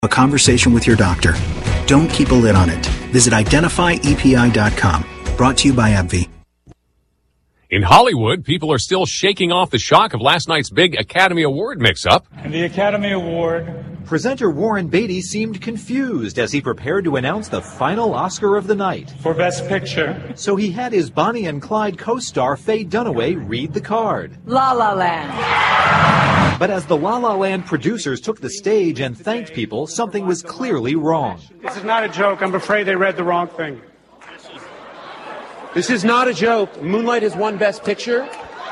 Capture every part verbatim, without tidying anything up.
A conversation with your doctor. Don't keep a lid on it. Visit identify E P I dot com. Brought to you by AbbVie. In Hollywood, people are still shaking off the shock of last night's big Academy Award mix-up. And the Academy Award. Presenter Warren Beatty seemed confused as he prepared to announce the final Oscar of the night. For Best Picture. So he had his Bonnie and Clyde co-star Faye Dunaway read the card. La La Land. But as the La La Land producers took the stage and thanked people, something was clearly wrong. This is not a joke. I'm afraid they read the wrong thing. This is not a joke. Moonlight has won Best Picture.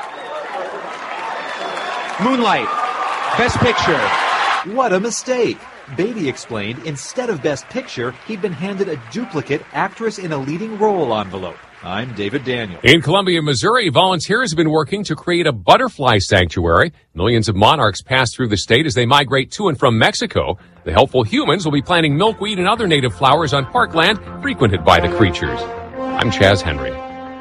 Moonlight, Best Picture. What a mistake. Beatty explained instead of Best Picture, he'd been handed a duplicate Actress in a Leading Role envelope. I'm David Daniel. In Columbia, Missouri, volunteers have been working to create a butterfly sanctuary. Millions of monarchs pass through the state as they migrate to and from Mexico. The helpful humans will be planting milkweed and other native flowers on parkland frequented by the creatures. I'm Chaz Henry.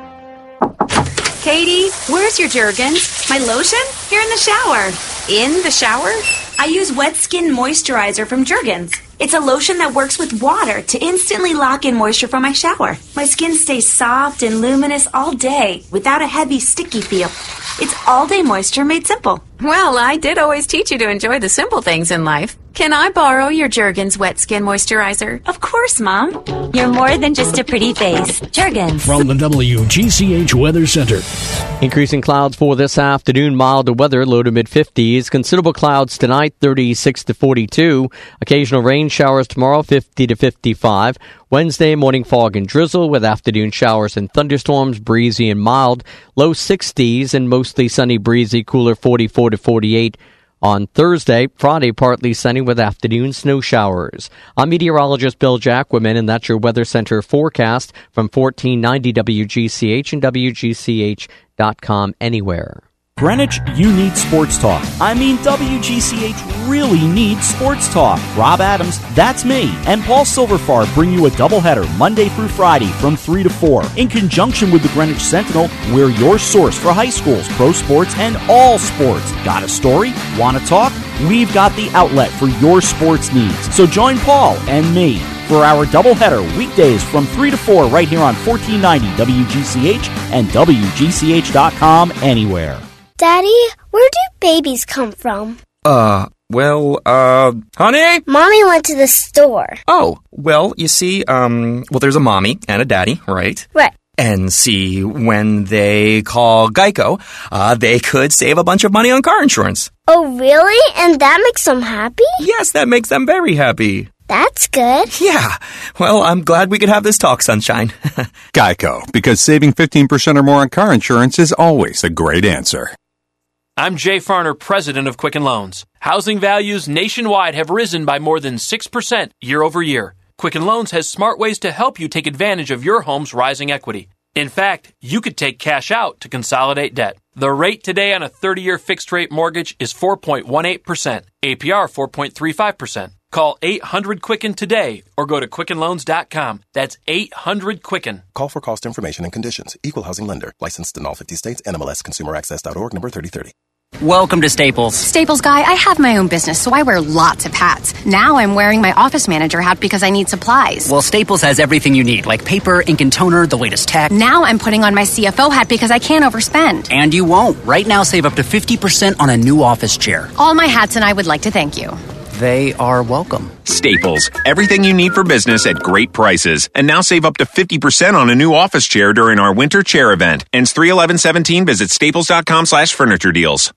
Katie, where's your Jergens? My lotion? Here in the shower. In the shower? I use Wet Skin Moisturizer from Jergens. It's a lotion that works with water to instantly lock in moisture from my shower. My skin stays soft and luminous all day without a heavy, sticky feel. It's all-day moisture made simple. Well, I did always teach you to enjoy the simple things in life. Can I borrow your Jergens Wet Skin Moisturizer? Of course, Mom. You're more than just a pretty face. Jergens. From the W G C H Weather Center. Increasing clouds for this afternoon. Milder weather, low to mid-fifties. Considerable clouds tonight, thirty-six to forty-two. Occasional rain showers tomorrow, fifty to fifty-five. Wednesday, morning fog and drizzle with afternoon showers and thunderstorms, breezy and mild. Low sixties and mostly sunny, breezy, cooler forty-four to forty-eight. On Thursday, Friday, partly sunny with afternoon snow showers. I'm meteorologist Bill Jacquemin, and that's your Weather Center forecast from fourteen ninety W G C H and W G C H dot com anywhere. Greenwich, you need sports talk. I mean, W G C H really needs sports talk. Rob Adams, that's me, and Paul Silverfar bring you a doubleheader Monday through Friday from three to four. In conjunction with the Greenwich Sentinel, we're your source for high schools, pro sports, and all sports. Got a story? Want to talk? We've got the outlet for your sports needs. So join Paul and me for our doubleheader weekdays from three to four right here on fourteen ninety W G C H and W G C H dot com anywhere. Daddy, where do babies come from? Uh, well, uh, honey? Mommy went to the store. Oh, well, you see, um, well, there's a mommy and a daddy, right? Right. And see, when they call Geico, uh, they could save a bunch of money on car insurance. Oh, really? And that makes them happy? Yes, that makes them very happy. That's good. Yeah. Well, I'm glad we could have this talk, sunshine. Geico, because saving fifteen percent or more on car insurance is always a great answer. I'm Jay Farner, president of Quicken Loans. Housing values nationwide have risen by more than six percent year over year. Quicken Loans has smart ways to help you take advantage of your home's rising equity. In fact, you could take cash out to consolidate debt. The rate today on a thirty-year fixed-rate mortgage is four point one eight percent, A P R four point three five percent. Call eight hundred Quicken today or go to quicken loans dot com. That's eight hundred Quicken. Call for cost information and conditions. Equal housing lender. Licensed in all fifty states. N M L S Consumer Access dot org, number thirty thirty. Welcome to Staples. Staples guy, I have my own business, so I wear lots of hats. Now I'm wearing my office manager hat because I need supplies. Well, Staples has everything you need, like paper, ink and toner, the latest tech. Now I'm putting on my C F O hat because I can't overspend. And you won't. Right now, save up to fifty percent on a new office chair. All my hats, and I would like to thank you. They are welcome. Staples. Everything you need for business at great prices. And now save up to fifty percent on a new office chair during our winter chair event. Ends three eleven seventeen. Visit staples dot com slash furniture deals.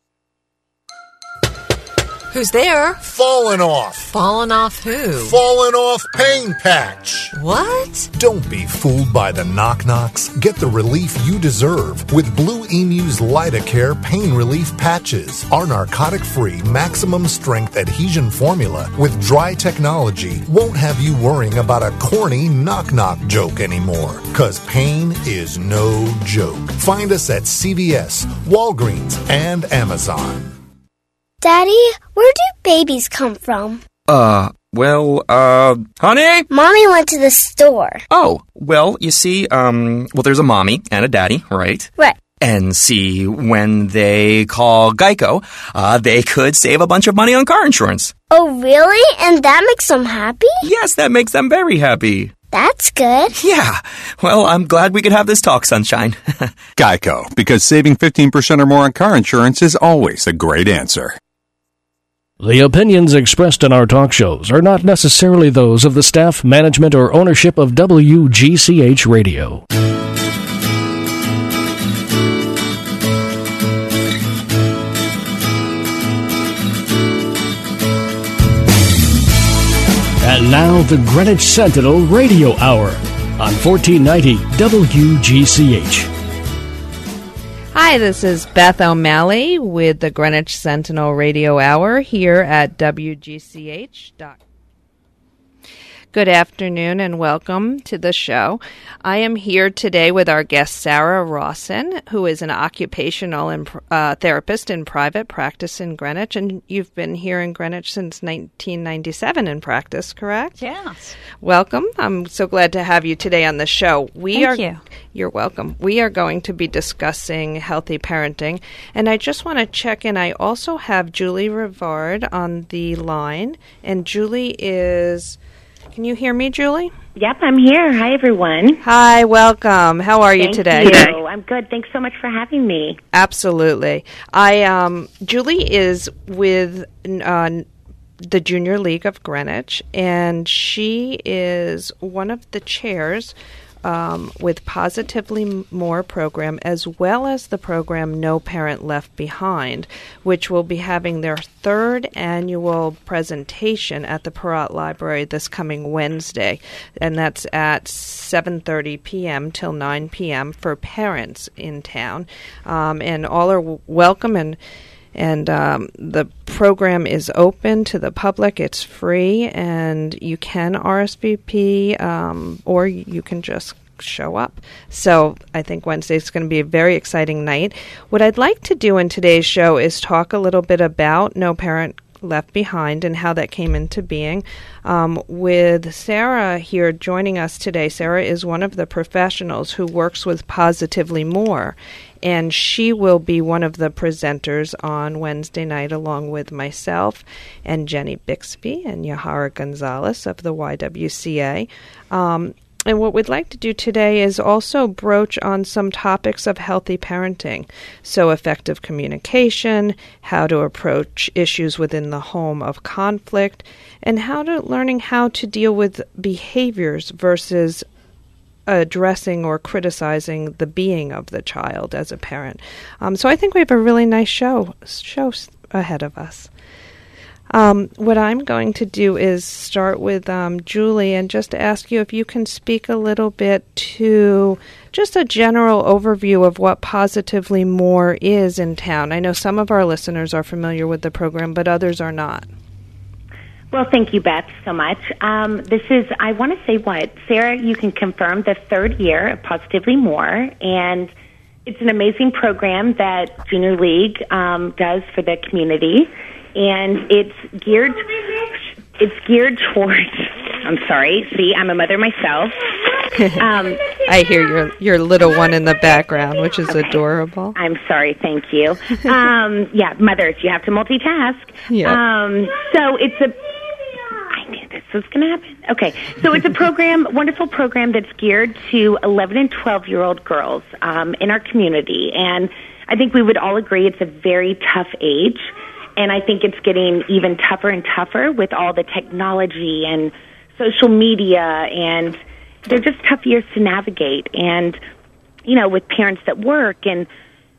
Who's there? Falling off. Falling off who? Falling off Pain Patch. What? Don't be fooled by the knock-knocks. Get the relief you deserve with Blue Emu's Lidocare Pain Relief Patches. Our narcotic-free, maximum-strength adhesion formula with dry technology won't have you worrying about a corny knock-knock joke anymore. Because pain is no joke. Find us at C V S, Walgreens, and Amazon. Daddy, where do babies come from? Uh, well, uh, honey? Mommy went to the store. Oh, well, you see, um, well, there's a mommy and a daddy, right? Right. And see, when they call Geico, uh, they could save a bunch of money on car insurance. Oh, really? And that makes them happy? Yes, that makes them very happy. That's good. Yeah. Well, I'm glad we could have this talk, Sunshine. Geico, because saving fifteen percent or more on car insurance is always a great answer. The opinions expressed in our talk shows are not necessarily those of the staff, management, or ownership of W G C H Radio. And now the Greenwich Sentinel Radio Hour on fourteen ninety W G C H. Hi, this is Beth O'Malley with the Greenwich Sentinel Radio Hour here at W G C H dot com. Good afternoon and welcome to the show. I am here today with our guest Sarah Rawson, who is an occupational and, uh, therapist in private practice in Greenwich, and you've been here in Greenwich since nineteen ninety-seven in practice, correct? Yes. Welcome. I'm so glad to have you today on the show. We Thank are, you. You're welcome. We are going to be discussing healthy parenting, and I just want to check in. I also have Julie Rivard on the line, and Julie is... Can you hear me, Julie? Yep, I'm here. Hi, everyone. Hi, welcome. How are you Thank today? You. I'm good. Thanks so much for having me. Absolutely. I um, Julie is with uh, the Junior League of Greenwich, and she is one of the chairs um, with Positively More program, as well as the program No Parent Left Behind, which will be having their third annual presentation at the Perrott Library this coming Wednesday, and that's at seven thirty p.m. till nine p.m. for parents in town, um, and all are w- welcome and And um, the program is open to the public. It's free, and you can R S V P um, or you can just show up. So I think Wednesday is going to be a very exciting night. What I'd like to do in today's show is talk a little bit about No Parent Left Behind and how that came into being. Um, with Sarah here joining us today, Sarah is one of the professionals who works with Positively More, and she will be one of the presenters on Wednesday night along with myself and Jenny Bixby and Yahara Gonzalez of the Y W C A. Um, And what we'd like to do today is also broach on some topics of healthy parenting. So effective communication, how to approach issues within the home of conflict, and how to learning how to deal with behaviors versus addressing or criticizing the being of the child as a parent. Um, so I think we have a really nice show, show ahead of us. Um, what I'm going to do is start with um, Julie and just ask you if you can speak a little bit to just a general overview of what Positively More is in town. I know some of our listeners are familiar with the program, but others are not. Well, thank you, Beth, so much. Um, this is, I want to say what, Sarah, you can confirm the third year of Positively More, and it's an amazing program that Junior League um, does for the community. And it's geared, it's geared towards, I'm sorry, see, I'm a mother myself. Um, I hear your your little one in the background, which is okay. Adorable. I'm sorry, thank you. Um, yeah, mothers, you have to multitask. Yep. Um, so it's a, I knew this was going to happen. Okay, so it's a program, wonderful program that's geared to eleven and twelve-year-old girls um, in our community. And I think we would all agree it's a very tough age. And I think it's getting even tougher and tougher with all the technology and social media, and they're just tough years to navigate. And, you know, with parents that work, and,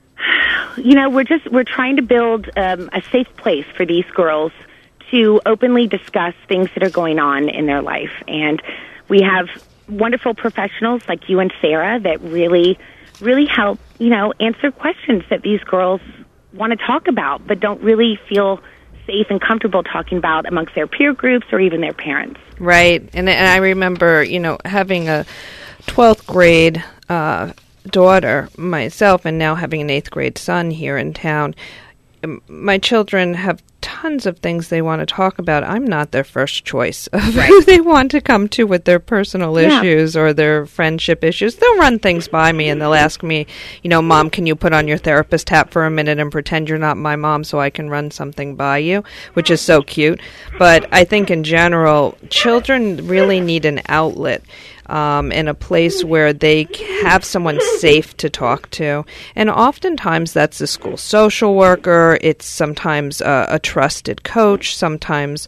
you know, we're just, we're trying to build um, a safe place for these girls to openly discuss things that are going on in their life. And we have wonderful professionals like you and Sarah that really, really help, you know, answer questions that these girls want to talk about, but don't really feel safe and comfortable talking about amongst their peer groups or even their parents. Right. And, and I remember, you know, having a twelfth grade uh, daughter myself and now having an eighth grade son here in town. m- my children have tons of things they want to talk about. I'm not their first choice of right. who they want to come to with their personal yeah. issues or their friendship issues. They'll run things by me and they'll ask me, you know, Mom, can you put on your therapist hat for a minute and pretend you're not my mom so I can run something by you, which is so cute. But I think in general, children really need an outlet. Um, in a place where they have someone safe to talk to. And oftentimes that's a school social worker, it's sometimes a, a trusted coach, sometimes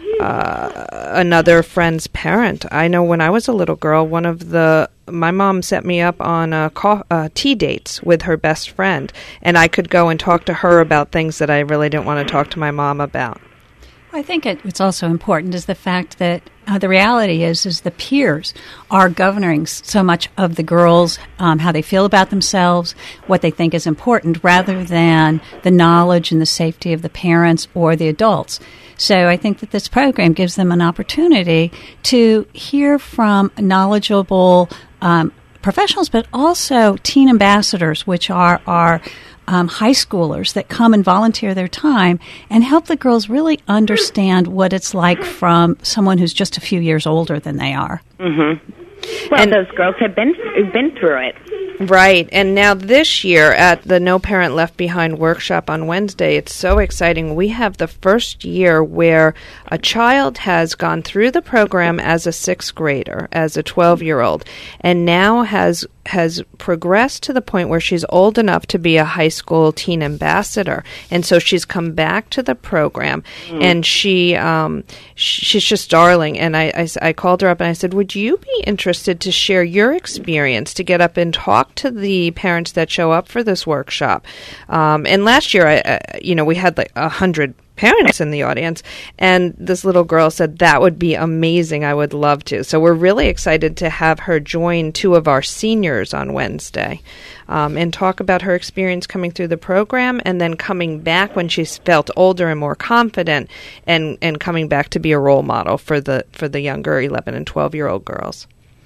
uh, another friend's parent. I know when I was a little girl, one of the my mom set me up on uh, co- uh, tea dates with her best friend, and I could go and talk to her about things that I really didn't want to talk to my mom about. I think it, what's also important is the fact that uh, the reality is is the peers are governing so much of the girls, um, how they feel about themselves, what they think is important, rather than the knowledge and the safety of the parents or the adults. So I think that this program gives them an opportunity to hear from knowledgeable um, professionals, but also teen ambassadors, which are our Um, high schoolers that come and volunteer their time and help the girls really understand what it's like from someone who's just a few years older than they are. Mm-hmm. Well, and those girls have been been through it. Right. And now this year at the No Parent Left Behind workshop on Wednesday, it's so exciting. We have the first year where a child has gone through the program as a sixth grader, as a twelve-year-old, and now has has progressed to the point where she's old enough to be a high school teen ambassador. And so she's come back to the program, mm. and she um, sh- she's just darling. And I, I, I called her up and I said, would you be interested to share your experience, to get up and talk to the parents that show up for this workshop? Um, and last year, I, uh, you know, we had like a hundred parents in the audience, and this little girl said that would be amazing. I would love to. So we're really excited to have her join two of our seniors on Wednesday um, and talk about her experience coming through the program, and then coming back when she's felt older and more confident, and, and coming back to be a role model for the for the younger eleven and twelve year old girls.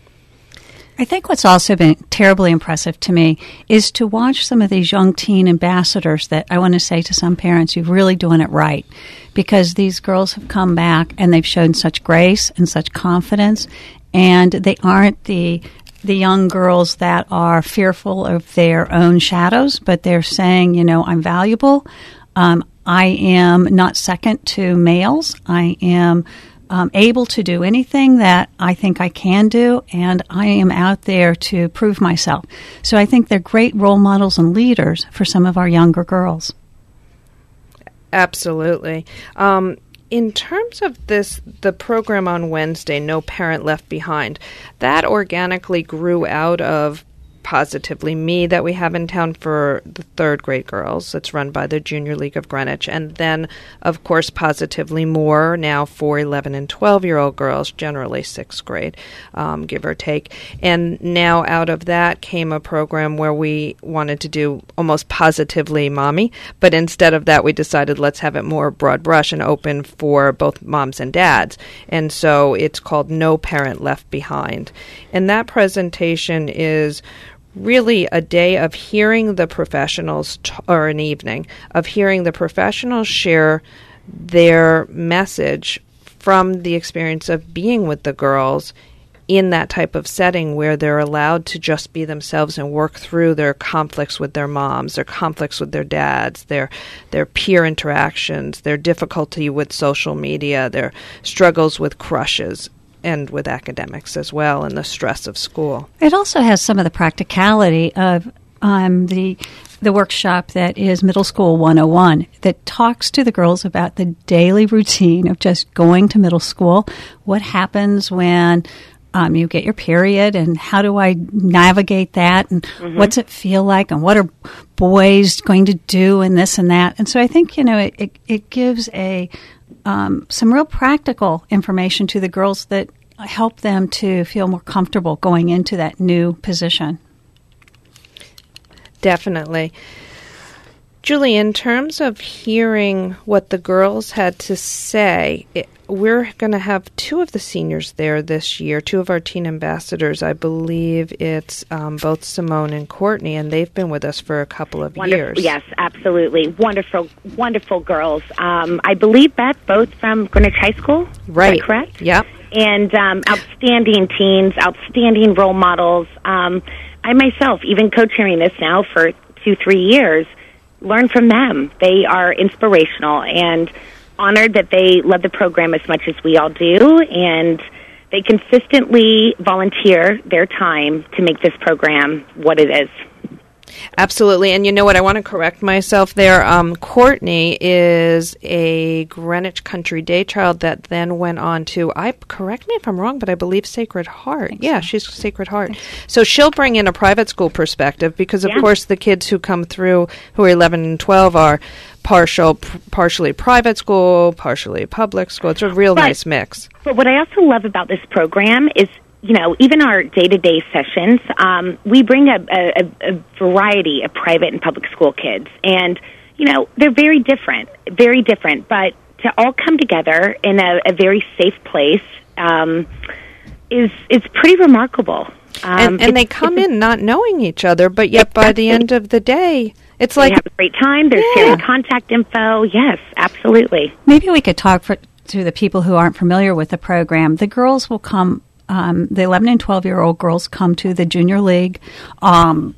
I think what's also been terribly impressive to me is to watch some of these young teen ambassadors that I want to say to some parents, you're really doing it right, because these girls have come back and they've shown such grace and such confidence, and they aren't the the young girls that are fearful of their own shadows, but they're saying, you know, I'm valuable. Um, I am not second to males. I am Um, able to do anything that I think I can do, and I am out there to prove myself. So I think they're great role models and leaders for some of our younger girls. Absolutely. Um, in terms of this, the program on Wednesday, No Parent Left Behind, that organically grew out of Positively Me that we have in town for the third grade girls. It's run by the Junior League of Greenwich. And then, of course, Positively More now for eleven and twelve year old girls, generally sixth grade, um, give or take. And now out of that came a program where we wanted to do almost Positively Mommy, but instead of that we decided let's have it more broad brush and open for both moms and dads. And so it's called No Parent Left Behind. And that presentation is really a day of hearing the professionals, t- or an evening of hearing the professionals share their message from the experience of being with the girls in that type of setting where they're allowed to just be themselves and work through their conflicts with their moms, their conflicts with their dads, their their peer interactions, their difficulty with social media, their struggles with crushes, and with academics as well, and the stress of school. It also has some of the practicality of um, the the workshop that is Middle School one oh one, that talks to the girls about the daily routine of just going to middle school. What happens when um, you get your period, and how do I navigate that, and mm-hmm. what's it feel like, and what are boys going to do, and this and that. And so I think, you know, it, it, it gives a Um, some real practical information to the girls that help them to feel more comfortable going into that new position. Definitely. Julie, in terms of hearing what the girls had to say, it, we're going to have two of the seniors there this year, two of our teen ambassadors. I believe it's um, both Simone and Courtney, and they've been with us for a couple of Wonderful. years. Yes, absolutely. Wonderful, wonderful girls. Um, I believe, Beth, both from Greenwich High School. Right. Is that correct? Yep. And um, outstanding teens, outstanding role models. Um, I myself, even co-chairing this now for two, three years, learn from them. They are inspirational and honored that they love the program as much as we all do, and they consistently volunteer their time to make this program what it is. Absolutely. And you know what? I want to correct myself there. Um, Courtney is a Greenwich Country Day child that then went on to, I correct me if I'm wrong, but I believe Sacred Heart. Yeah, so. She's Sacred Heart. So she'll bring in a private school perspective because, of yeah. course, the kids who come through who are eleven and twelve are partial, p- partially private school, partially public school. It's a real but, nice mix. But what I also love about this program is, you know, even our day-to-day sessions, um, we bring a, a, a variety of private and public school kids. And, you know, they're very different, very different. But to all come together in a, a very safe place um, is is pretty remarkable. Um, and and they come in not knowing each other, but yet exactly. by the end of the day, it's they like... have a great time. They're yeah. sharing contact info. Yes, absolutely. Maybe we could talk for, to the people who aren't familiar with the program. The girls will come... Um, the eleven and twelve-year-old girls come to the Junior League um,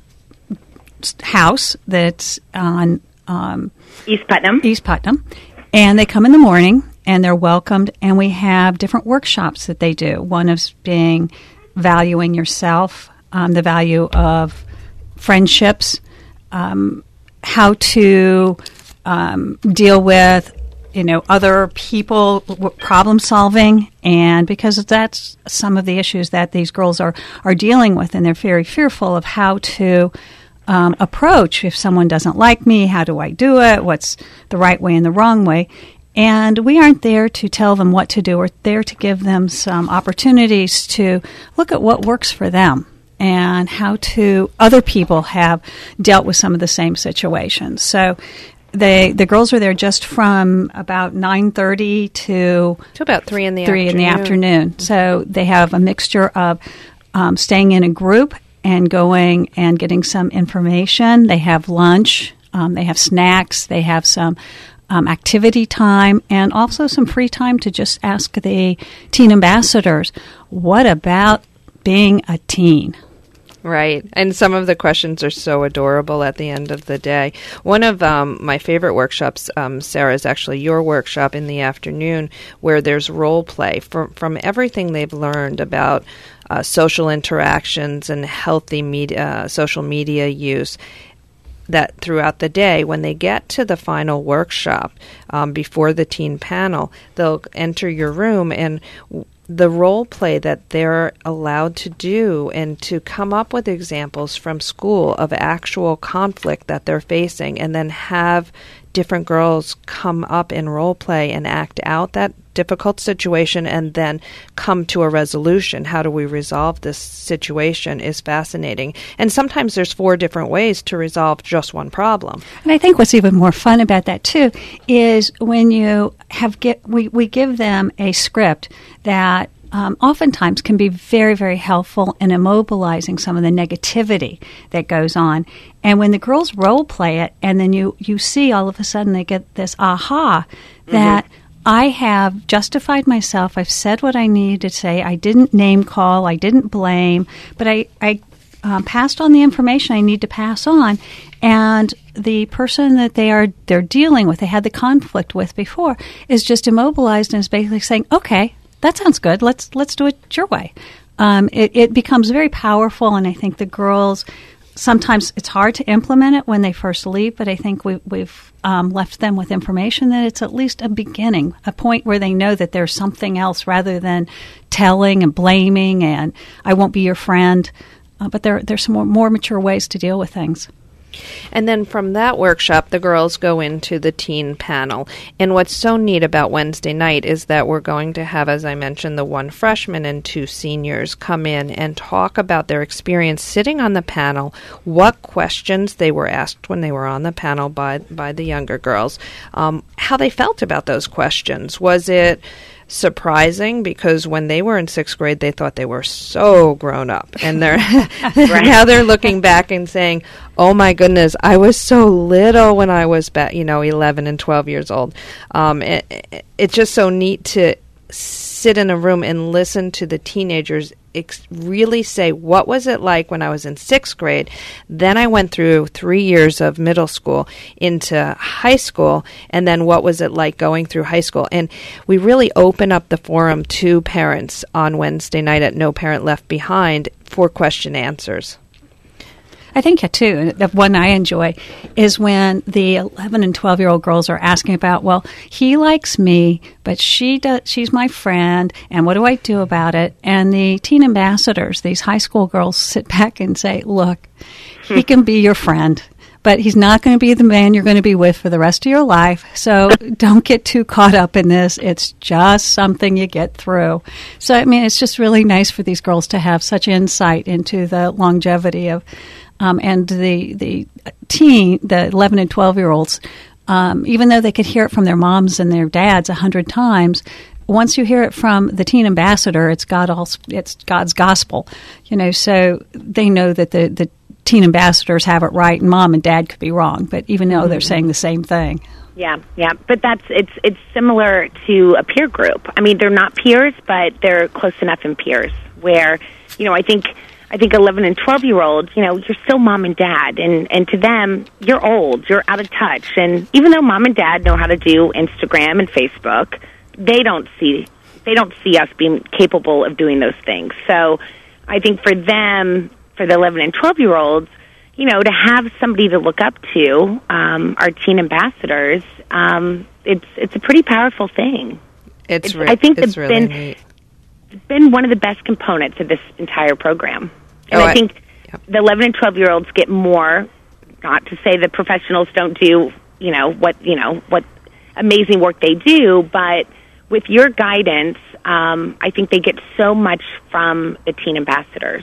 house that's on um, East Putnam. East Putnam. And they come in the morning, and they're welcomed, and we have different workshops that they do. One is being valuing yourself, um, the value of friendships, um, how to um, deal with you know, other people, w- problem solving, and because that's some of the issues that these girls are, are dealing with, and they're very fearful of how to um, approach if someone doesn't like me, how do I do it, what's the right way and the wrong way. And we aren't there to tell them what to do. We're there to give them some opportunities to look at what works for them and how to other people have dealt with some of the same situations. So They the girls are there just from about nine thirty to to about three in the three afternoon. in the afternoon. So they have a mixture of um, staying in a group and going and getting some information. They have lunch. Um, they have snacks. They have some um, activity time and also some free time to just ask the teen ambassadors, "What about being a teen?" Right. And some of the questions are so adorable at the end of the day. One of um, my favorite workshops, um, Sarah, is actually your workshop in the afternoon where there's role play from, from everything they've learned about uh, social interactions and healthy media, uh, social media use. That throughout the day, when they get to the final workshop um, before the teen panel, they'll enter your room and w- the role play that they're allowed to do and to come up with examples from school of actual conflict that they're facing and then have different girls come up in role play and act out that difficult situation and then come to a resolution. How do we resolve this situation is fascinating. And sometimes there's four different ways to resolve just one problem. And I think what's even more fun about that, too, is when you have get we, we give them a script that um, oftentimes can be very, very helpful in immobilizing some of the negativity that goes on. And when the girls role play it, and then you, you see all of a sudden they get this aha that mm-hmm. I have justified myself. I've said what I needed to say. I didn't name call. I didn't blame. But I, I um, passed on the information I need to pass on. And the person that they are they're dealing with, they had the conflict with before, is just immobilized and is basically saying, okay, that sounds good. Let's let's do it your way. Um, it, it becomes very powerful, and I think the girls, sometimes it's hard to implement it when they first leave, but I think we, we've um, left them with information that it's at least a beginning, a point where they know that there's something else rather than telling and blaming and I won't be your friend. Uh, but there there's some more, more mature ways to deal with things. And then from that workshop, the girls go into the teen panel. And what's so neat about Wednesday night is that we're going to have, as I mentioned, the one freshman and two seniors come in and talk about their experience sitting on the panel, what questions they were asked when they were on the panel by, by the younger girls, um, how they felt about those questions. Was it surprising because when they were in sixth grade, they thought they were so grown up, and they're now they're looking back and saying, "Oh my goodness, I was so little when I was, ba- you know, eleven and twelve years old." Um, it, it, it's just so neat to sit in a room and listen to the teenagers ex- really say, what was it like when I was in sixth grade? Then I went through three years of middle school into high school, and then what was it like going through high school? And we really open up the forum to parents on Wednesday night at No Parent Left Behind for question answers. I think, yeah, too, the one I enjoy is when the eleven and twelve-year-old girls are asking about, well, he likes me, but she does, she's my friend, and what do I do about it? And the teen ambassadors, these high school girls, sit back and say, look, he can be your friend, but he's not going to be the man you're going to be with for the rest of your life, so don't get too caught up in this. It's just something you get through. So, I mean, it's just really nice for these girls to have such insight into the longevity of Um, and the the teen, the eleven and twelve-year-olds, um, even though they could hear it from their moms and their dads a hundred times, once you hear it from the teen ambassador, it's God all, it's God's gospel, you know. So they know that the, the teen ambassadors have it right, and mom and dad could be wrong, but even though they're saying the same thing. Yeah, yeah, but that's it's it's similar to a peer group. I mean, they're not peers, but they're close enough in peers where, you know, I think. I think eleven and twelve-year-olds, you know, you're still mom and dad, and, and to them, you're old, you're out of touch. And even though mom and dad know how to do Instagram and Facebook, they don't see they don't see us being capable of doing those things. So I think for them, for the eleven and twelve-year-olds, you know, to have somebody to look up to, um, our teen ambassadors, um, it's it's a pretty powerful thing. It's, it's re- I think it's it's really been, neat. been one of the best components of this entire program. And oh, I think I, the eleven and twelve-year-olds get more, not to say that professionals don't do, you know, what, you know, what amazing work they do, but with your guidance, um, I think they get so much from the teen ambassadors.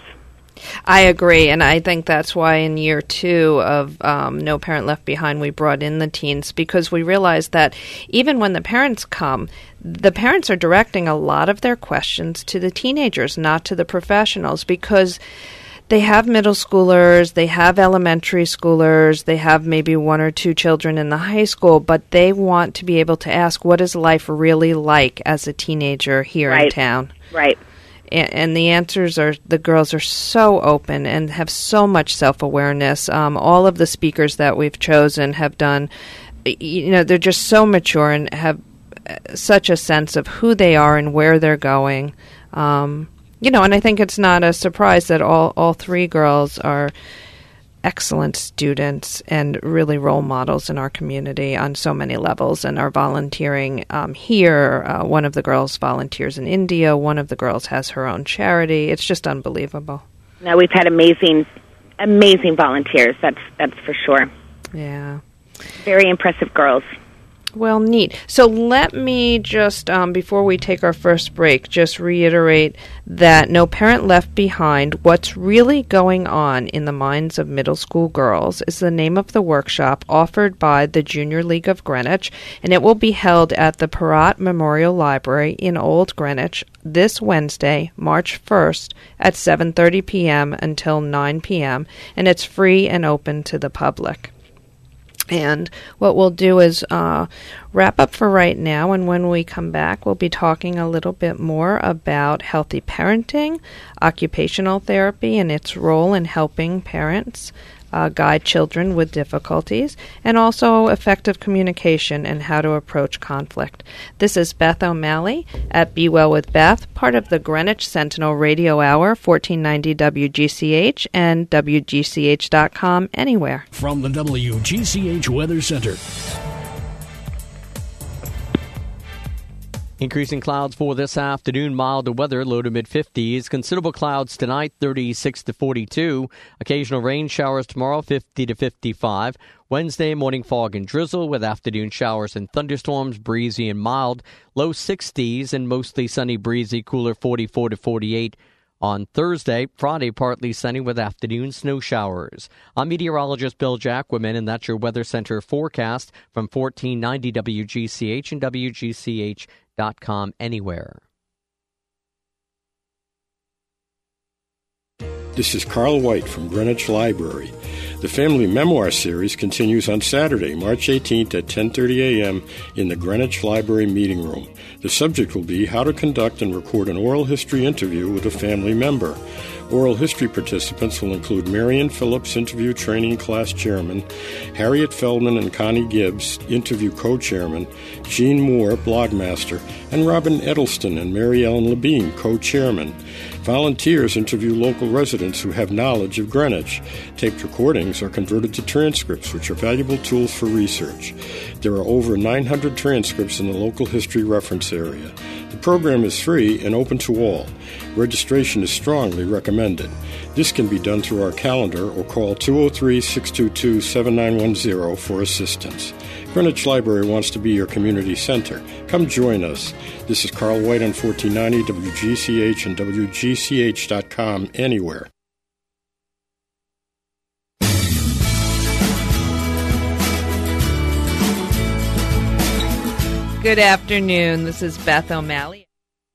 I agree, and I think that's why in year two of um, No Parent Left Behind, we brought in the teens, because we realized that even when the parents come, the parents are directing a lot of their questions to the teenagers, not to the professionals, because they have middle schoolers, they have elementary schoolers, they have maybe one or two children in the high school, but they want to be able to ask, what is life really like as a teenager here right. in town? Right. And the answers are, the girls are so open and have so much self-awareness. Um, all of the speakers that we've chosen have done, you know, they're just so mature and have such a sense of who they are and where they're going. Um, you know, and I think it's not a surprise that all, all three girls are excellent students and really role models in our community on so many levels, and are volunteering um, here. Uh, one of the girls volunteers in India. One of the girls has her own charity. It's just unbelievable. No, we've had amazing, amazing volunteers. That's that's for sure. Yeah. Very impressive girls. Well, neat. So let me just, um, before we take our first break, just reiterate that No Parent Left Behind, What's Really Going On in the Minds of Middle School Girls, is the name of the workshop offered by the Junior League of Greenwich, and it will be held at the Perrott Memorial Library in Old Greenwich this Wednesday, March first, at seven thirty p.m. until nine p.m., and it's free and open to the public. And what we'll do is uh, wrap up for right now, and when we come back, we'll be talking a little bit more about healthy parenting, occupational therapy and its role in helping parents uh, guide children with difficulties, and also effective communication and how to approach conflict. This is Beth O'Malley at Be Well with Beth, part of the Greenwich Sentinel Radio Hour, fourteen ninety W G C H and W G C H dot com anywhere. From the W G C H Weather Center. Increasing clouds for this afternoon, milder weather, low to mid-fifties. Considerable clouds tonight, thirty-six to forty-two. Occasional rain showers tomorrow, fifty to fifty-five. Wednesday, morning fog and drizzle with afternoon showers and thunderstorms, breezy and mild. Low sixties and mostly sunny, breezy, cooler, forty-four to forty-eight. On Thursday, Friday, partly sunny with afternoon snow showers. I'm meteorologist Bill Jacquemin, and that's your Weather Center forecast from fourteen ninety W G C H and W G C H dot com anywhere. This is Carl White from Greenwich Library. The Family Memoir Series continues on Saturday, March eighteenth at ten thirty a.m. in the Greenwich Library Meeting Room. The subject will be how to conduct and record an oral history interview with a family member. Oral history participants will include Marion Phillips, interview training class chairman, Harriet Feldman and Connie Gibbs, interview co-chairman, Jean Moore, blogmaster, and Robin Edelston and Mary Ellen Labine, co-chairman. Volunteers interview local residents who have knowledge of Greenwich. Taped recordings are converted to transcripts, which are valuable tools for research. There are over nine hundred transcripts in the local history reference area. The program is free and open to all. Registration is strongly recommended. This can be done through our calendar or call two oh three, six two two, seven nine one zero for assistance. Greenwich Library wants to be your community center. Come join us. This is Carl White on fourteen ninety W G C H and W G C H dot com anywhere. Good afternoon. This is Beth O'Malley.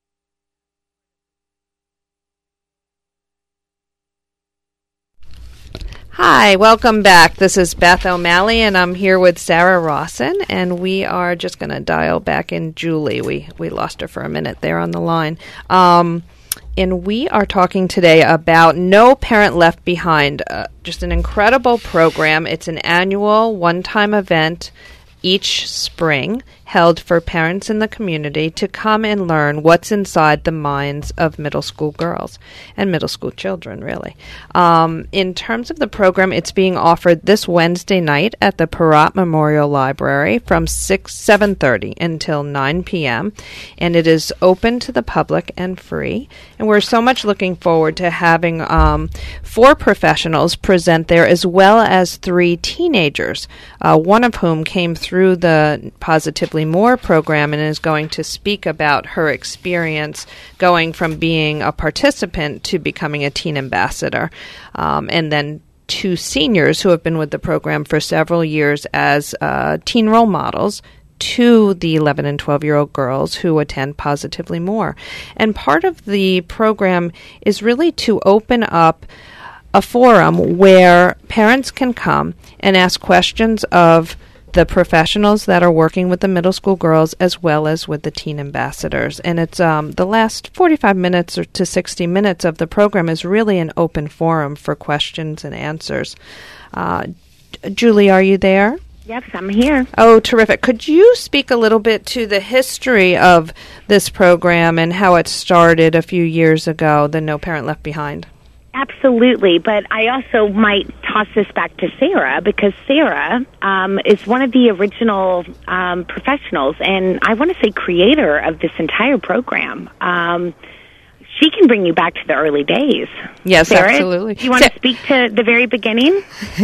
Hi, welcome back. This is Beth O'Malley, and I'm here with Sarah Rawson, and we are just going to dial back in Julie. We we lost her for a minute there on the line. Um, and we are talking today about No Parent Left Behind, uh, just an incredible program. It's an annual one-time event each spring held for parents in the community to come and learn what's inside the minds of middle school girls and middle school children, really. Um, in terms of the program, it's being offered this Wednesday night at the Perrott Memorial Library from six seven thirty until nine p.m., and it is open to the public and free. And we're so much looking forward to having um, four professionals present there, as well as three teenagers, uh, one of whom came through the Positively More program and is going to speak about her experience going from being a participant to becoming a teen ambassador. Um, and then two seniors who have been with the program for several years as uh, teen role models to the eleven and twelve-year-old girls who attend Positively More. And part of the program is really to open up a forum where parents can come and ask questions of the professionals that are working with the middle school girls as well as with the teen ambassadors. And it's um, the last forty-five minutes or to sixty minutes of the program is really an open forum for questions and answers. Uh, Julie, are you there? Yes, I'm here. Oh, terrific. Could you speak a little bit to the history of this program and how it started a few years ago, the No Parent Left Behind? Absolutely, but I also might toss this back to Sarah, because Sarah um, is one of the original um, professionals, and I want to say creator of this entire program. Um, she can bring you back to the early days. Yes, Sarah, absolutely. Do you want to speak to the very beginning?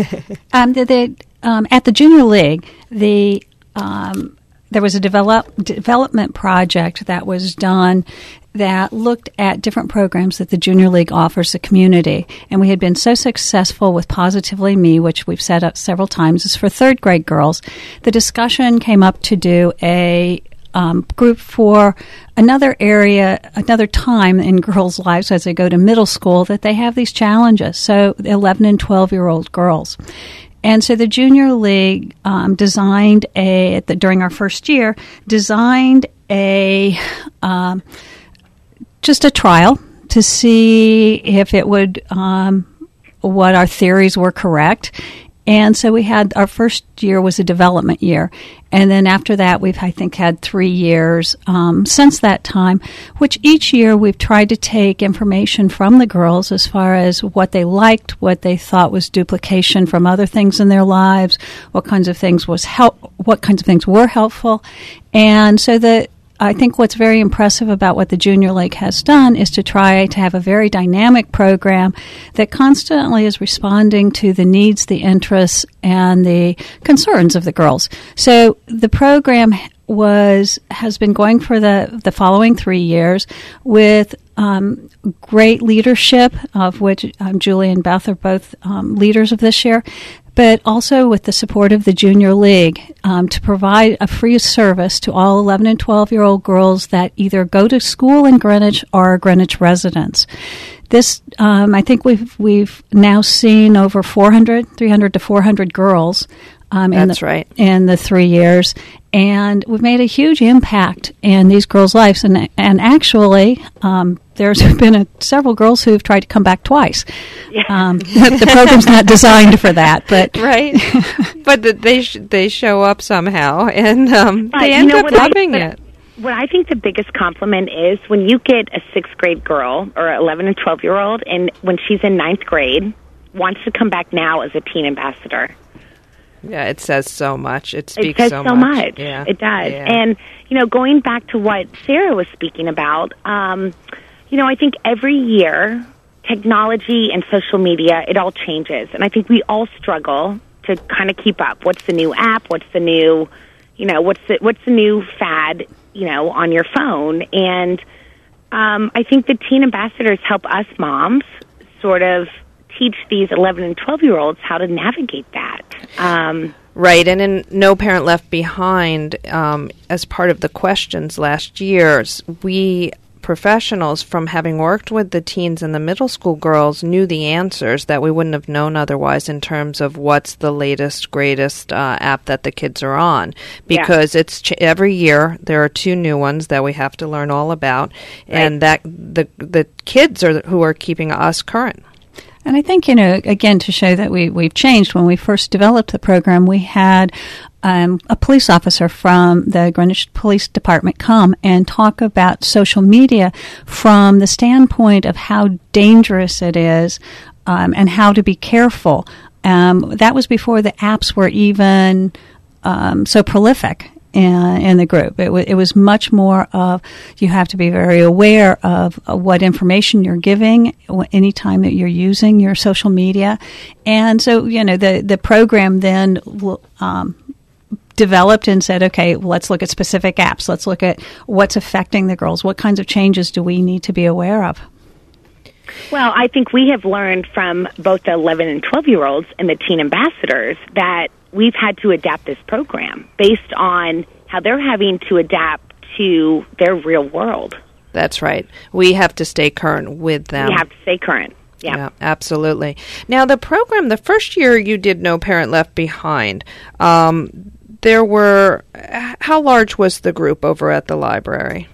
um, the, the, um, at the Junior League, the um, there was a develop, development project that was done that looked at different programs that the Junior League offers the community. And we had been so successful with Positively Me, which we've set up several times, is for third grade girls. The discussion came up to do a um, group for another area, another time in girls' lives as they go to middle school that they have these challenges. So eleven and twelve-year-old girls. And so the Junior League um, designed a, the, during our first year, designed a... Um, just a trial to see if it would, um, what our theories were correct. And so we had, our first year was a development year. And then after that, we've, I think, had three years um, since that time, which each year we've tried to take information from the girls as far as what they liked, what they thought was duplication from other things in their lives, what kinds of things was help, what kinds of things were helpful. And so the I think what's very impressive about what the Junior League has done is to try to have a very dynamic program that constantly is responding to the needs, the interests, and the concerns of the girls. So the program was has been going for the, the following three years with um, great leadership, of which um, Julie and Beth are both um, leaders of this year, but also with the support of the Junior League um, to provide a free service to all eleven and twelve-year-old girls that either go to school in Greenwich or are Greenwich residents. This, um, I think we've we've now seen over four hundred, three hundred to four hundred girls um, in, That's the, right. in the three years. And we've made a huge impact in these girls' lives. And and actually, um, there's been a, several girls who have tried to come back twice. Yeah. Um, the program's not designed for that, but right. But the, they sh- they show up somehow, and um, But they you end know up what loving I, it. What I think the biggest compliment is when you get a sixth grade girl or eleven and twelve year old, and when she's in ninth grade, wants to come back now as a teen ambassador. Yeah, it says so much. It speaks It says so, so much. much. Yeah. It does. Yeah. And, you know, going back to what Sarah was speaking about, um, you know, I think every year technology and social media, it all changes. And I think we all struggle to kind of keep up. What's the new app? What's the new, you know, what's the, what's the new fad, you know, on your phone? And um, I think the teen ambassadors help us moms sort of teach these eleven and twelve-year-olds how to navigate that. Um, right, and in No Parent Left Behind, um, as part of the questions last year, we professionals, from having worked with the teens and the middle school girls, knew the answers that we wouldn't have known otherwise in terms of what's the latest, greatest uh, app that the kids are on. Because yeah. it's ch- every year there are two new ones that we have to learn all about, right. and that the the kids are who are keeping us current. And I think, you know, again, to show that we, we've changed, when we first developed the program, we had um, a police officer from the Greenwich Police Department come and talk about social media from the standpoint of how dangerous it is um, and how to be careful. Um, that was before the apps were even um, so prolific. In, in the group. It, w- it was much more of you have to be very aware of, of what information you're giving anytime that you're using your social media. And so, you know, the, the program then um, developed and said, okay, well, let's look at specific apps. Let's look at what's affecting the girls. What kinds of changes do we need to be aware of? Well, I think we have learned from both the eleven and twelve-year-olds and the teen ambassadors that we've had to adapt this program based on how they're having to adapt to their real world. That's right. We have to stay current with them. We have to stay current. Yeah. yeah, absolutely. Now, the program, the first year you did No Parent Left Behind, um, there were, how large was the group over at the library?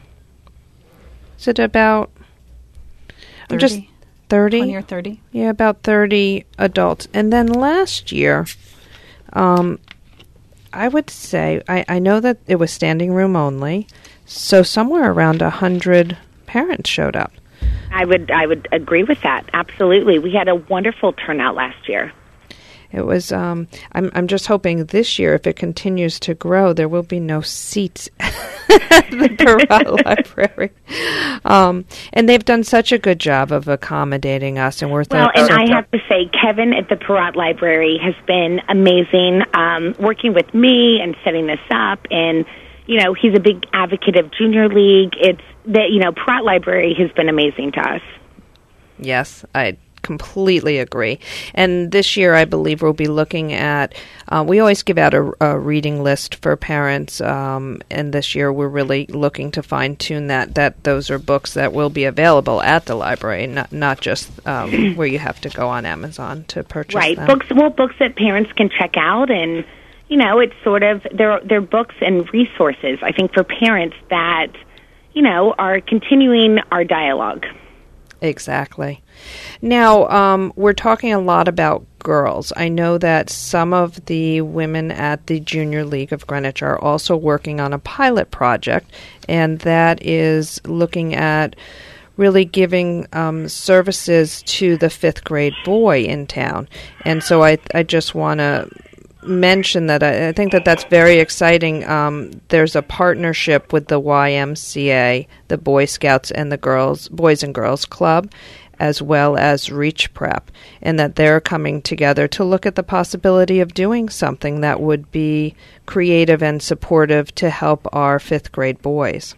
Is it about... thirty. Just thirty? twenty or thirty. Yeah, about thirty adults. And then last year... Um, I would say, I, I know that it was standing room only, so somewhere around a hundred parents showed up. I would I would agree with that. Absolutely. We had a wonderful turnout last year. It was, um, I'm, I'm just hoping this year, if it continues to grow, there will be no seats at the Perot Library. Um, and they've done such a good job of accommodating us, and we're Well, th- and so I th- have to say, Kevin at the Perot Library has been amazing, um, working with me and setting this up. And, you know, he's a big advocate of Junior League. It's that, you know, Perot Library has been amazing to us. Yes, I completely agree. And this year, I believe we'll be looking at, uh, we always give out a, a reading list for parents, um, and this year we're really looking to fine-tune that, that those are books that will be available at the library, not not just um, where you have to go on Amazon to purchase right. them. Books, well, books that parents can check out, and, you know, it's sort of, they're, they're books and resources, I think, for parents that, you know, are continuing our dialogue. Exactly. Now, um, we're talking a lot about girls. I know that some of the women at the Junior League of Greenwich are also working on a pilot project, and that is looking at really giving um, services to the fifth grade boy in town. And so I, I just want to mention that I, I think that that's very exciting. Um, there's a partnership with the Y M C A, the Boy Scouts, and the Girls, Boys and Girls Club, as well as Reach Prep, and that they're coming together to look at the possibility of doing something that would be creative and supportive to help our fifth grade boys.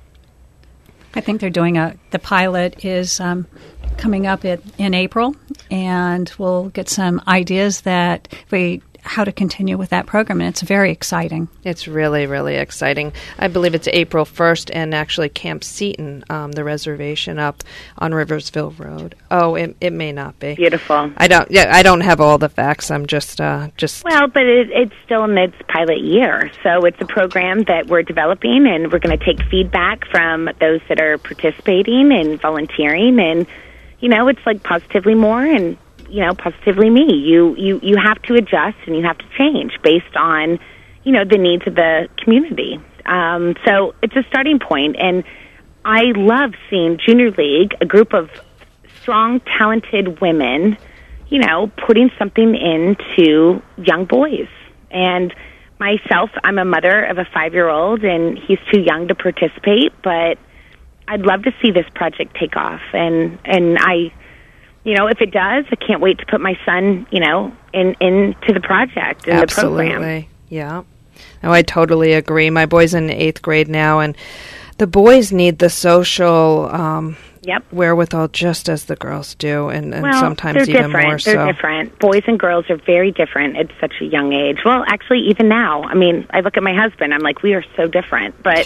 I think they're doing a, the pilot is um, coming up in, in April, and we'll get some ideas that we how to continue with that program, and it's very exciting. It's really, really exciting. I believe it's April first, and actually Camp Seton, um, the reservation up on Riversville Road. Oh, it, it may not be. Beautiful. I don't. Yeah, I don't have all the facts. I'm just, uh, just. Well, but it, it's still in its pilot year, so it's a program that we're developing, and we're going to take feedback from those that are participating and volunteering, and you know, it's like Positively More and. You know, Positively Me. You, you you have to adjust and you have to change based on, you know, the needs of the community. Um, so it's a starting point, and I love seeing Junior League, a group of strong, talented women, you know, putting something into young boys. And myself, I'm a mother of a five-year-old, and he's too young to participate, but I'd love to see this project take off, and and I. You know, if it does, I can't wait to put my son, you know, in into the project, in Absolutely. the program. Yeah. No, I totally agree. My boy's in eighth grade now, and the boys need the social um, yep. wherewithal just as the girls do, and, and well, sometimes they're even different. more so. They're different. Boys and girls are very different at such a young age. Well, actually, even now. I mean, I look at my husband. I'm like, we are so different, but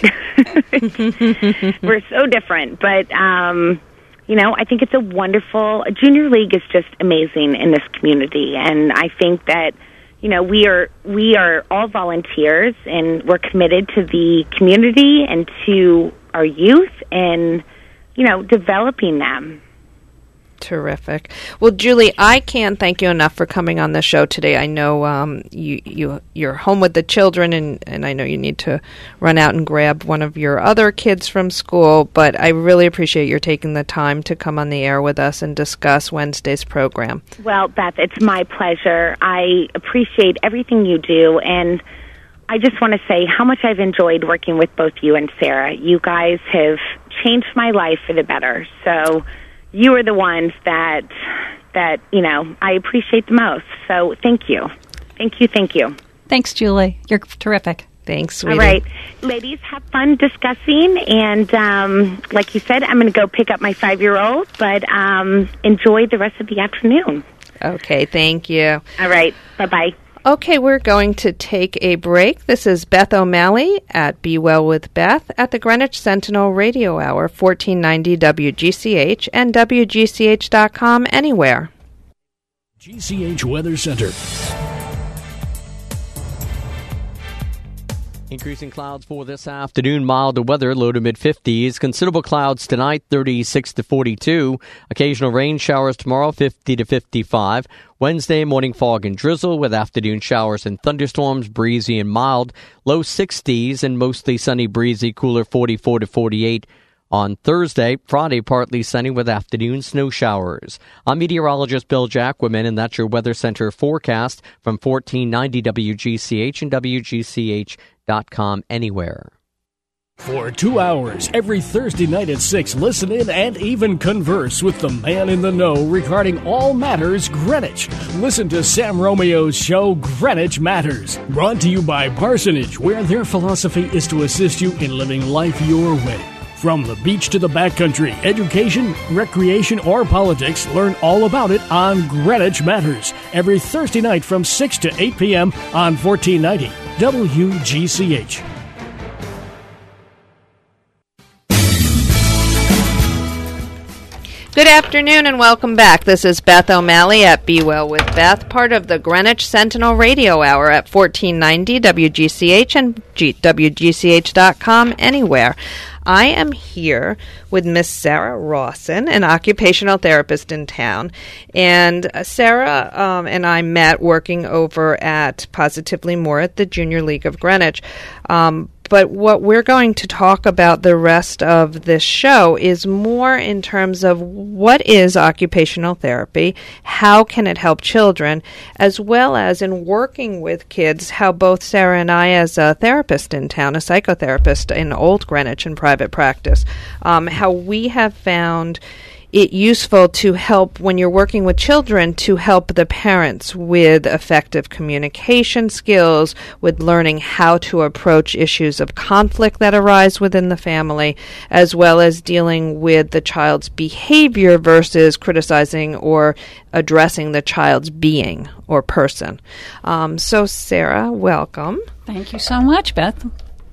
we're so different. But, um you know, I think it's a wonderful, Junior League is just amazing in this community, and I think that, you know, we are we are all volunteers, and we're committed to the community and to our youth and, you know, developing them. Terrific. Well, Julie, I can't thank you enough for coming on the show today. I know um, you, you, you're home with the children, and, and I know you need to run out and grab one of your other kids from school, but I really appreciate your taking the time to come on the air with us and discuss Wednesday's program. Well, Beth, it's my pleasure. I appreciate everything you do, and I just want to say how much I've enjoyed working with both you and Sarah. You guys have changed my life for the better, so you are the ones that, that you know, I appreciate the most. So thank you. Thank you, thank you. Thanks, Julie. You're terrific. Thanks, sweetie. All right. Ladies, have fun discussing. And um, like you said, I'm going to go pick up my five-year-old, but um, enjoy the rest of the afternoon. Okay, thank you. All right. Bye-bye. Okay, we're going to take a break. This is Beth O'Malley at Be Well with Beth at the Greenwich Sentinel Radio Hour, fourteen ninety W G C H and W G C H dot com anywhere. G C H Weather Center. Increasing clouds for this afternoon, milder weather, low to mid-fifties. Considerable clouds tonight, thirty-six to forty-two. Occasional rain showers tomorrow, fifty to fifty-five. Wednesday, morning fog and drizzle with afternoon showers and thunderstorms, breezy and mild. Low sixties and mostly sunny, breezy, cooler forty-four to forty-eight. On Thursday, Friday, partly sunny with afternoon snow showers. I'm meteorologist Bill Jacquemin, and that's your Weather Center forecast from fourteen ninety W G C H and W G C H dot com anywhere. For two hours every Thursday night at six, listen in and even converse with the man in the know regarding all matters Greenwich. Listen to Sam Romeo's show, Greenwich Matters, brought to you by Parsonage, where their philosophy is to assist you in living life your way. From the beach to the backcountry, education, recreation, or politics, learn all about it on Greenwich Matters every Thursday night from six to eight p.m. on fourteen ninety W G C H. Good afternoon and welcome back. This is Beth O'Malley at Be Well with Beth, part of the Greenwich Sentinel Radio Hour at fourteen ninety W G C H and W G C H dot com anywhere. I am here with Miss Sarah Rawson, an occupational therapist in town. And uh, Sarah um, and I met working over at Positively More at the Junior League of Greenwich. Um, But what we're going to talk about the rest of this show is more in terms of what is occupational therapy, how can it help children, as well as in working with kids, how both Sarah and I, as a therapist in town, a psychotherapist in Old Greenwich in private practice, um, how we have found it useful to help when you're working with children to help the parents with effective communication skills, with learning how to approach issues of conflict that arise within the family, as well as dealing with the child's behavior versus criticizing or addressing the child's being or person. Um, so, Sarah, welcome. Thank you so much, Beth.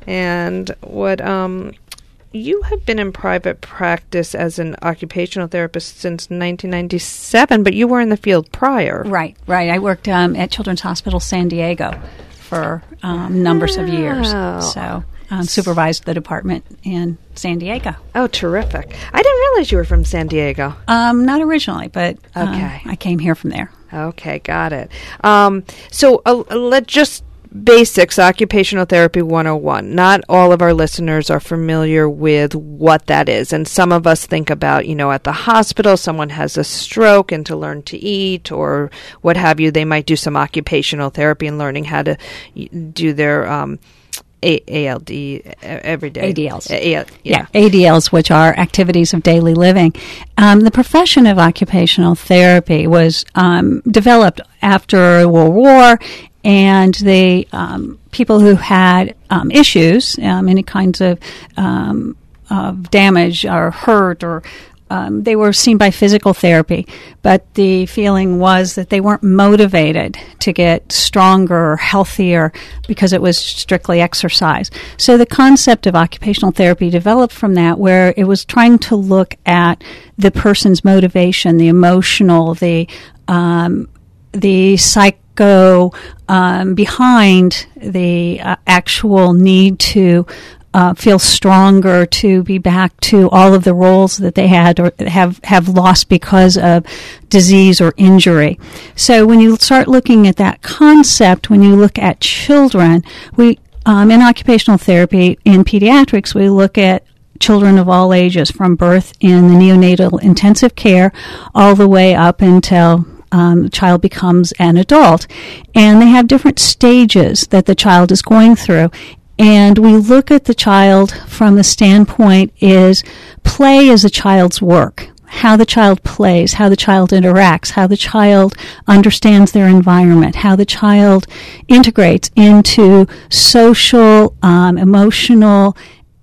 And what um, you have been in private practice as an occupational therapist since nineteen ninety-seven, but you were in the field prior. Right, right. I worked um, at Children's Hospital San Diego for um, numbers of years. So um, supervised the department in San Diego. Oh, terrific. I didn't realize you were from San Diego. Um, not originally, but um, okay. I came here from there. Okay, got it. Um, so uh, let's just... Basics, Occupational Therapy one oh one. Not all of our listeners are familiar with what that is. And some of us think about, you know, at the hospital, someone has a stroke and to learn to eat or what have you, they might do some occupational therapy and learning how to do their um, A- ALD every day. A D Ls. A- A- yeah. yeah, A D Ls, which are activities of daily living. Um, the profession of occupational therapy was um, developed after World War. And the um, people who had um, issues, um, any kinds of, um, of damage or hurt, or um, they were seen by physical therapy. But the feeling was that they weren't motivated to get stronger or healthier because it was strictly exercise. So the concept of occupational therapy developed from that, where it was trying to look at the person's motivation, the emotional, the um, the psych. go um, behind the uh, actual need to uh, feel stronger, to be back to all of the roles that they had or have, have lost because of disease or injury. So when you start looking at that concept, when you look at children, we um, in occupational therapy, in pediatrics, we look at children of all ages, from birth in the neonatal intensive care all the way up until Um, the child becomes an adult. And they have different stages that the child is going through. And we look at the child from the standpoint is play is a child's work. How the child plays, how the child interacts, how the child understands their environment, how the child integrates into social, um, emotional,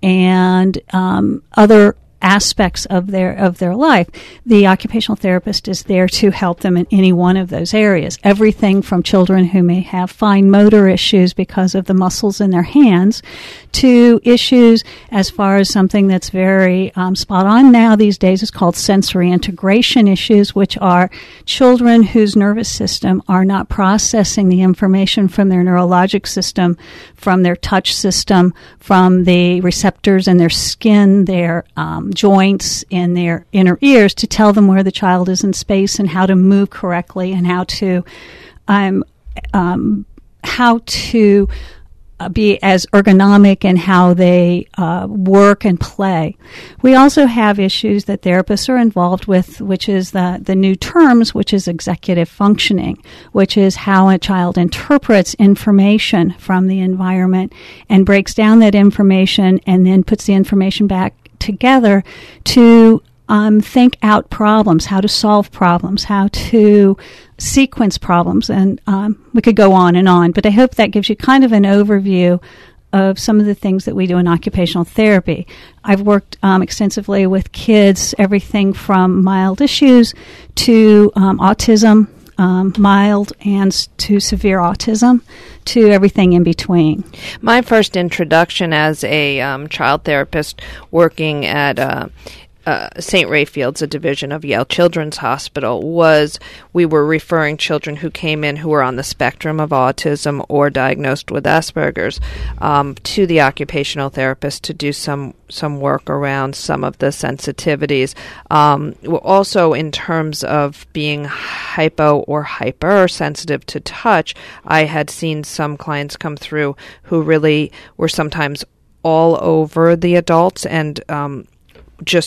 and um, other aspects of their of their life. The occupational therapist is there to help them in any one of those areas. Everything from children who may have fine motor issues because of the muscles in their hands to issues as far as something that's very um, spot on now these days is called sensory integration issues, which are children whose nervous system are not processing the information from their neurologic system, from their touch system, from the receptors in their skin, their um, joints in their inner ears to tell them where the child is in space and how to move correctly and how to um, um, how to uh, be as ergonomic in how they uh, work and play. We also have issues that therapists are involved with, which is the, the new terms, which is executive functioning, which is how a child interprets information from the environment and breaks down that information and then puts the information back together to um, think out problems, how to solve problems, how to sequence problems, and um, we could go on and on. But I hope that gives you kind of an overview of some of the things that we do in occupational therapy. I've worked um, extensively with kids, everything from mild issues to um, autism, Um, mild and to severe autism, to everything in between. My first introduction as a um, child therapist working at uh, uh, Saint Rayfield's, a division of Yale Children's Hospital, was we were referring children who came in who were on the spectrum of autism or diagnosed with Asperger's um, to the occupational therapist to do some some work around some of the sensitivities. Um, also, in terms of being hypo or hypersensitive to touch, I had seen some clients come through who really were sometimes all over the adults and um, just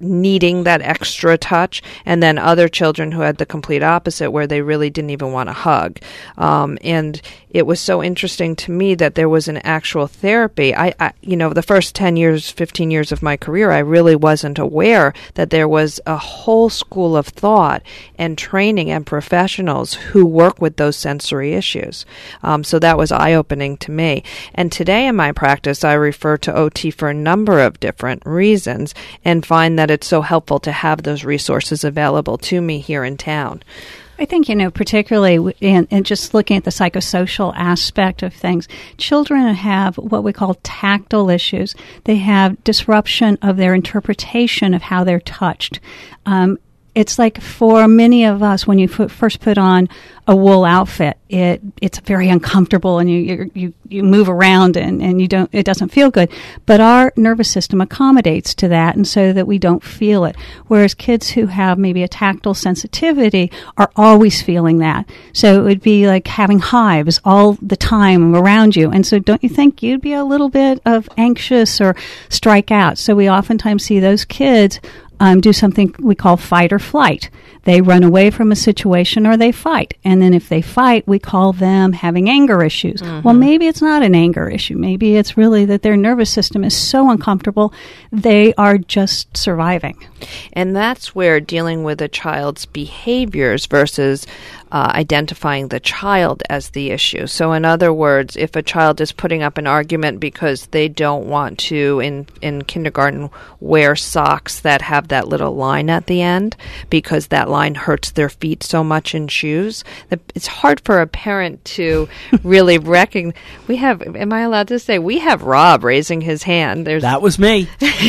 needing that extra touch, and then other children who had the complete opposite, where they really didn't even want a hug. Um, and it was so interesting to me that there was an actual therapy. I, I, you know, the first ten years, fifteen years of my career, I really wasn't aware that there was a whole school of thought and training and professionals who work with those sensory issues. Um, so that was eye-opening to me. And today in my practice, I refer to O T for a number of different reasons and find that it's so helpful to have those resources available to me here in town. I think, you know, particularly in, in just looking at the psychosocial aspect of things, children have what we call tactile issues. They have disruption of their interpretation of how they're touched. Um, It's like for many of us, when you put, first put on a wool outfit, it it's very uncomfortable, and you you you, you move around, and, and you don't it doesn't feel good. But our nervous system accommodates to that, and so that we don't feel it. Whereas kids who have maybe a tactile sensitivity are always feeling that. So it would be like having hives all the time around you. And so don't you think you'd be a little bit of anxious or strike out? So we oftentimes see those kids Um, do something we call fight or flight. They run away from a situation or they fight. And then if they fight, we call them having anger issues. Mm-hmm. Well, maybe it's not an anger issue. Maybe it's really that their nervous system is so uncomfortable, they are just surviving. And that's where dealing with a child's behaviors versus uh, identifying the child as the issue. So in other words, if a child is putting up an argument because they don't want to, in, in kindergarten, wear socks that have that little line at the end because that line hurts their feet so much in shoes, that it's hard for a parent to really recognize. We have, am I allowed to say, we have Rob raising his hand. There's That was me.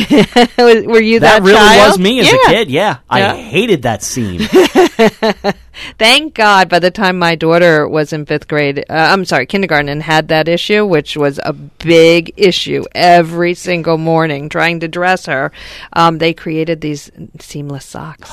Were you that, that really child? was me as yeah. a kid, yeah. I yeah. hated that scene. Thank God by the time my daughter was in fifth grade, uh, I'm sorry, kindergarten, and had that issue, which was a big issue every single morning, trying to dress her, um, they created these seamless socks.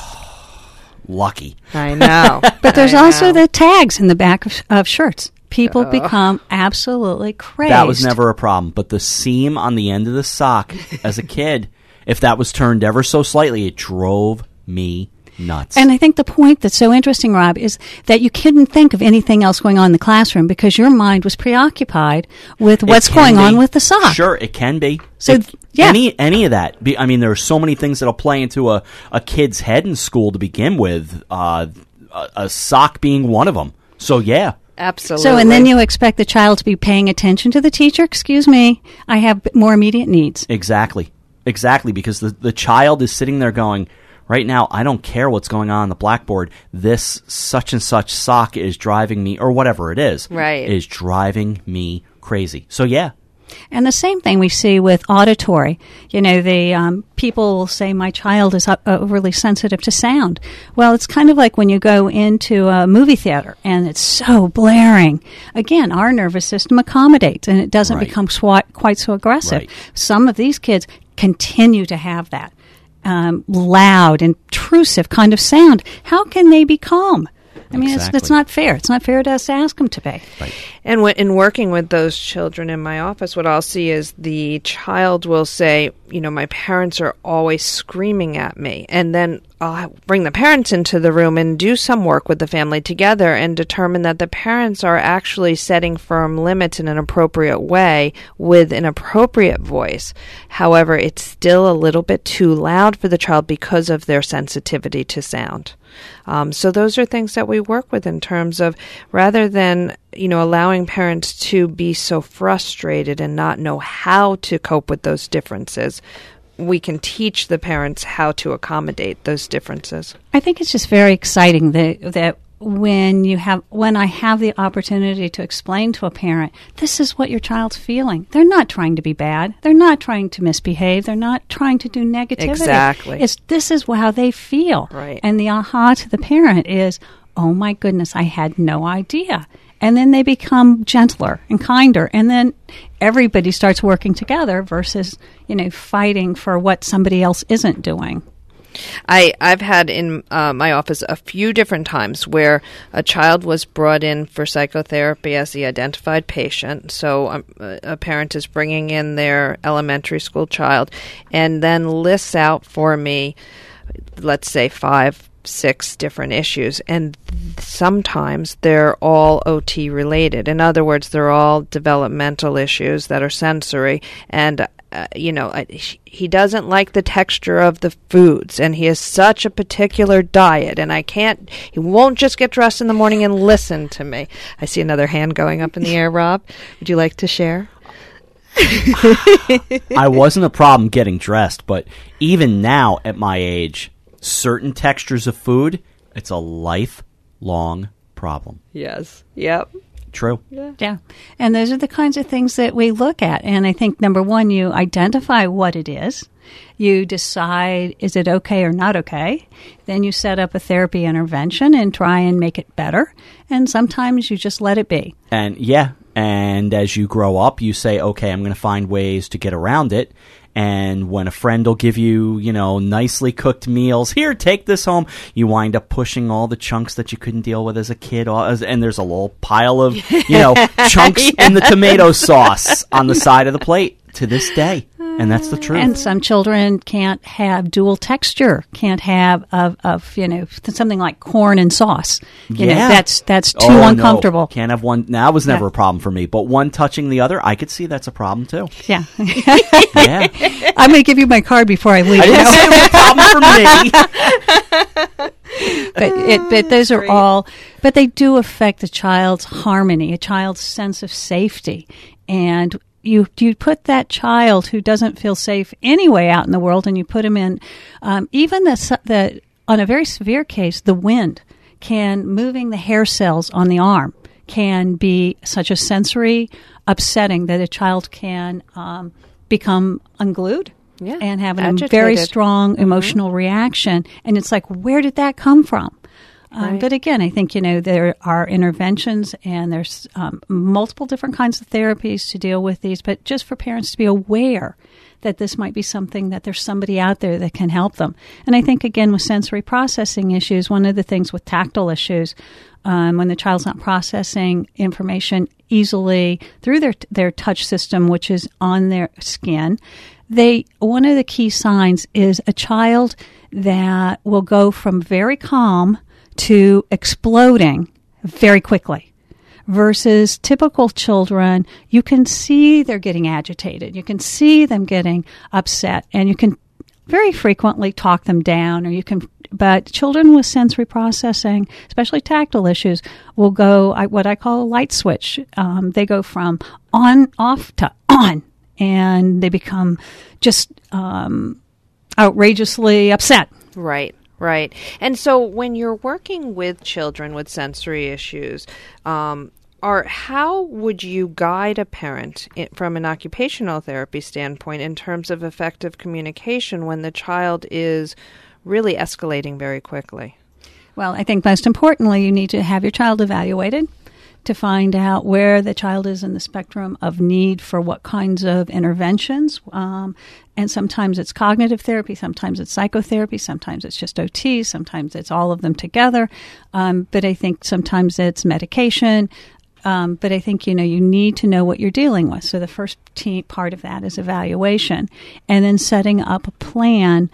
Lucky. I know. But there's I also know. the tags in the back of, of shirts. People Oh. become absolutely crazy. That was never a problem. But the seam on the end of the sock as a kid, if that was turned ever so slightly, it drove me nuts. And I think the point that's so interesting, Rob, is that you couldn't think of anything else going on in the classroom because your mind was preoccupied with what's going be. on with the sock. Sure, it can be. So, It- yeah. Any any of that. Be, I mean, there are so many things that'll play into a, a kid's head in school to begin with, uh, a, a sock being one of them. So, yeah. Absolutely. So, and then you expect the child to be paying attention to the teacher? Excuse me, I have more immediate needs. Exactly. Exactly, because the, the child is sitting there going, right now, I don't care what's going on on the blackboard. This such and such sock is driving me, or whatever it is, Right. is driving me crazy. So, yeah. And the same thing we see with auditory. You know, the um, people will say, my child is uh, overly sensitive to sound. Well, it's kind of like when you go into a movie theater and it's so blaring. Again, our nervous system accommodates and it doesn't Right. become swat, quite so aggressive. Right. Some of these kids continue to have that um, loud, intrusive kind of sound. How can they be calm? I mean, Exactly. it's, it's not fair. It's not fair to us to ask them to be. Right. And w- in working with those children in my office, what I'll see is the child will say, you know, my parents are always screaming at me. And then I'll bring the parents into the room and do some work with the family together and determine that the parents are actually setting firm limits in an appropriate way with an appropriate voice. However, it's still a little bit too loud for the child because of their sensitivity to sound. Um, so those are things that we work with in terms of, rather than, you know, allowing parents to be so frustrated and not know how to cope with those differences, we can teach the parents how to accommodate those differences. I think it's just very exciting that that when you have when I have the opportunity to explain to a parent, this is what your child's feeling. They're not trying to be bad. They're not trying to misbehave. They're not trying to do negativity. Exactly. It's this is how they feel. Right. And the aha to the parent is, oh my goodness, I had no idea. And then they become gentler and kinder. And then everybody starts working together versus, you know, fighting for what somebody else isn't doing. I, I've had in uh, my office a few different times where a child was brought in for psychotherapy as the identified patient. So um, a parent is bringing in their elementary school child and then lists out for me, let's say, five, six different issues. And sometimes they're all O T related. In other words, they're all developmental issues that are sensory. And Uh, you know, I, he doesn't like the texture of the foods, and he has such a particular diet, and I can't, he won't just get dressed in the morning and listen to me. I see another hand going up in the air, Rob. Would you like to share? I wasn't a problem getting dressed, but even now at my age, certain textures of food, it's a lifelong problem. Yes. Yep. True. Yeah. yeah. And those are the kinds of things that we look at. And I think, number one, you identify what it is. You decide, is it okay or not okay? Then you set up a therapy intervention and try and make it better. And sometimes you just let it be. And yeah. And as you grow up, you say, okay, I'm going to find ways to get around it. And when a friend will give you, you know, nicely cooked meals, here, take this home, you wind up pushing all the chunks that you couldn't deal with as a kid. And there's a little pile of, you know, chunks Yeah. in the tomato sauce on the side of the plate to this day. And that's the truth. And some children can't have dual texture, can't have of, of you know something like corn and sauce. You yeah, know, that's that's too oh, uncomfortable. No. Can't have one. That was never Yeah. a problem for me. But one touching the other, I could see that's a problem too. Yeah. yeah. I'm going to give you my card before I leave. I didn't say it was a problem for me. but it, but those are all, but they do affect a child's harmony, a child's sense of safety, and you you put that child who doesn't feel safe anyway out in the world, and you put him in, um, even the the on a very severe case, the wind can moving the hair cells on the arm can be such a sensory upsetting that a child can um, become unglued. Yeah, and have a agitated. very strong Mm-hmm. emotional reaction. And it's like, where did that come from? Um, Right. but again, I think, you know, there are interventions and there's um, multiple different kinds of therapies to deal with these, but just for parents to be aware that this might be something that there's somebody out there that can help them. And I think, again, with sensory processing issues, one of the things with tactile issues, um, when the child's not processing information easily through their their touch system, which is on their skin, they one of the key signs is a child that will go from very calm to exploding very quickly. Versus typical children, you can see they're getting agitated. You can see them getting upset, and you can very frequently talk them down, or you can. But children with sensory processing, especially tactile issues, will go I, what I call a light switch. Um, they go from on, off to on, and they become just um, outrageously upset. Right. Right. And so when you're working with children with sensory issues, um, or how would you guide a parent i- from an occupational therapy standpoint in terms of effective communication when the child is really escalating very quickly? Well, I think most importantly, you need to have your child evaluated to find out where the child is in the spectrum of need for what kinds of interventions. Um, and sometimes it's cognitive therapy, sometimes it's psychotherapy, sometimes it's just O T, sometimes it's all of them together. Um, but I think sometimes it's medication. Um, but I think, you know, you need to know what you're dealing with. So the first te- part of that is evaluation, and then setting up a plan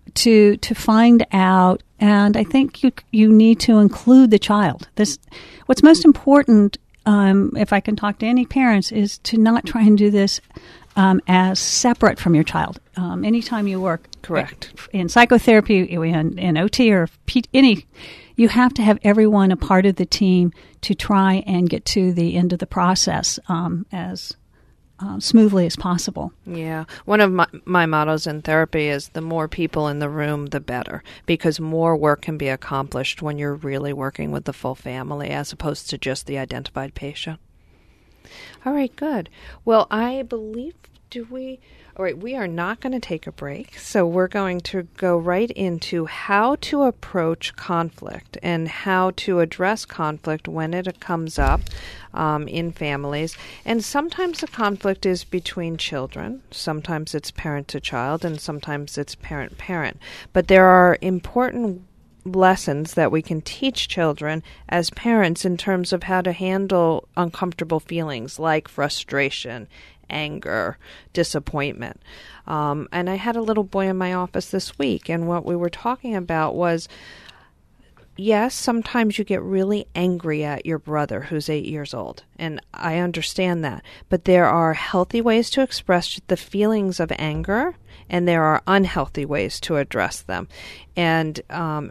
to to find out. And I think you you need to include the child. This, what's most important, um, if I can talk to any parents, is to not try and do this um, as separate from your child. Um, anytime you work correct in psychotherapy, in, in O T, or P- any, you have to have everyone a part of the team to try and get to the end of the process um, as Um, smoothly as possible. Yeah. One of my, my mottos in therapy is the more people in the room, the better, because more work can be accomplished when you're really working with the full family as opposed to just the identified patient. All right, good. Well, I believe, do we, All right, we are not going to take a break, so we're going to go right into how to approach conflict and how to address conflict when it comes up um, in families. And sometimes the conflict is between children, sometimes it's parent to child, and sometimes it's parent-parent. But there are important lessons that we can teach children as parents in terms of how to handle uncomfortable feelings like frustration, anger, disappointment. Um, and I had a little boy in my office this week, and what we were talking about was, yes, sometimes you get really angry at your brother who's eight years old, and I understand that. But there are healthy ways to express the feelings of anger, and there are unhealthy ways to address them. And um,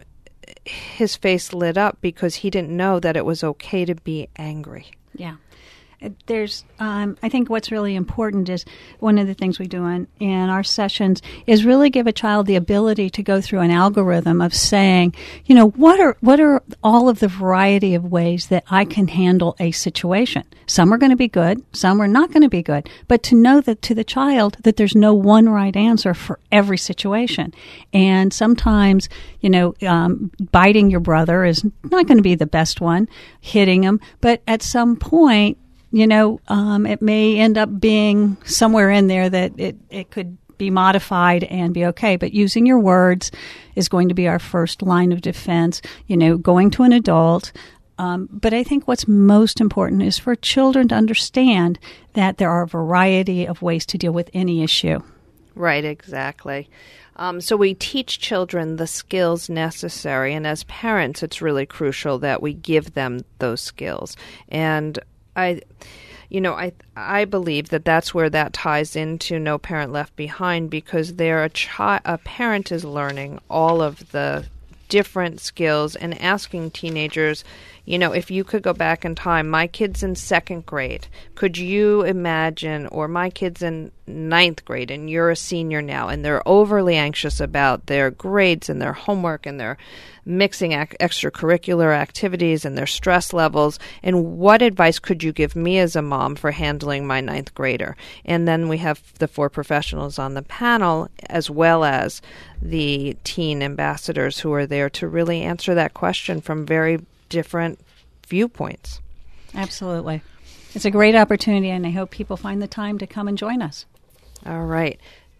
his face lit up because he didn't know that it was okay to be angry. Yeah. There's, um, I think what's really important is one of the things we do in, in our sessions is really give a child the ability to go through an algorithm of saying, you know, what are what are all of the variety of ways that I can handle a situation? Some are going to be good, some are not going to be good, but to know that to the child that there's no one right answer for every situation. And sometimes, you know, um, biting your brother is not going to be the best one, hitting him, but at some point, you know, um, it may end up being somewhere in there that it, it could be modified and be okay. But using your words is going to be our first line of defense, you know, going to an adult. Um, but I think what's most important is for children to understand that there are a variety of ways to deal with any issue. Right, exactly. Um, so we teach children the skills necessary, and as parents, it's really crucial that we give them those skills. And I, you know, I I believe that that's where that ties into No Parent Left Behind, because they're a chi- a parent is learning all of the different skills and asking teenagers, you know, if you could go back in time, my kid's in second grade, could you imagine, or my kid's in ninth grade and you're a senior now and they're overly anxious about their grades and their homework and their mixing ac- extracurricular activities and their stress levels, and what advice could you give me as a mom for handling my ninth grader? And then we have the four professionals on the panel as well as the teen ambassadors who are there to really answer that question from very different viewpoints. Absolutely. It's a great opportunity, and I hope people find the time to come and join us. All right.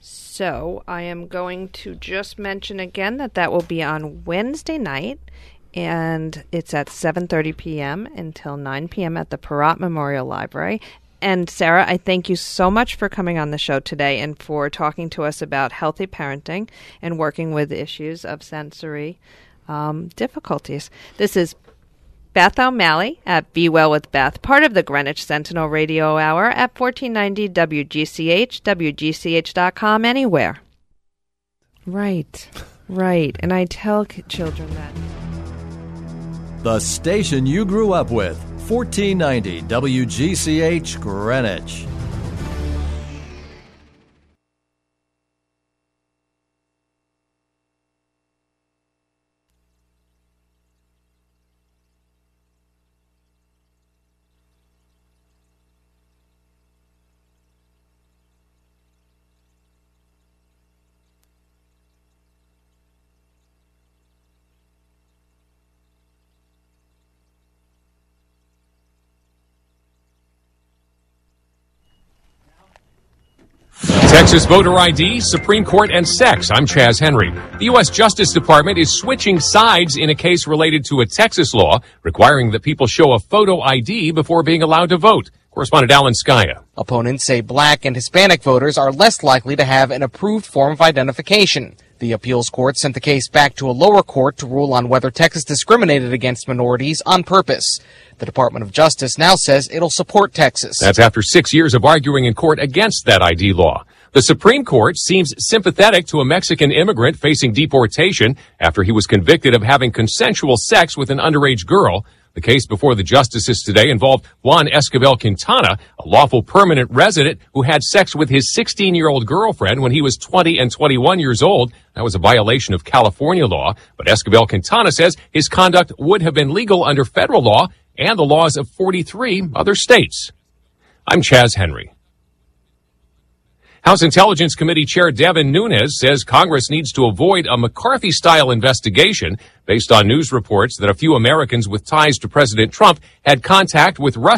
So I am going to just mention again that that will be on Wednesday night, and it's at seven thirty p.m. until nine p.m. at the Perrott Memorial Library. And Sarah, I thank you so much for coming on the show today and for talking to us about healthy parenting and working with issues of sensory um, difficulties. This is Beth O'Malley at Be Well with Beth, part of the Greenwich Sentinel Radio Hour at fourteen ninety W G C H, W G C H dot com, anywhere. Right, right. And I tell children that. The station you grew up with, fourteen ninety W G C H, Greenwich. Texas voter I D, Supreme Court, and sex. I'm Chaz Henry. The U S Justice Department is switching sides in a case related to a Texas law requiring that people show a photo I D before being allowed to vote. Correspondent Alan Skaya. Opponents say black and Hispanic voters are less likely to have an approved form of identification. The appeals court sent the case back to a lower court to rule on whether Texas discriminated against minorities on purpose. The Department of Justice now says it'll support Texas. That's after six years of arguing in court against that I D law. The Supreme Court seems sympathetic to a Mexican immigrant facing deportation after he was convicted of having consensual sex with an underage girl. The case before the justices today involved Juan Esquivel Quintana, a lawful permanent resident who had sex with his sixteen-year-old girlfriend when he was twenty and twenty-one years old. That was a violation of California law, but Esquivel Quintana says his conduct would have been legal under federal law and the laws of forty-three other states. I'm Chaz Henry. House Intelligence Committee Chair Devin Nunes says Congress needs to avoid a McCarthy-style investigation based on news reports that a few Americans with ties to President Trump had contact with Russia.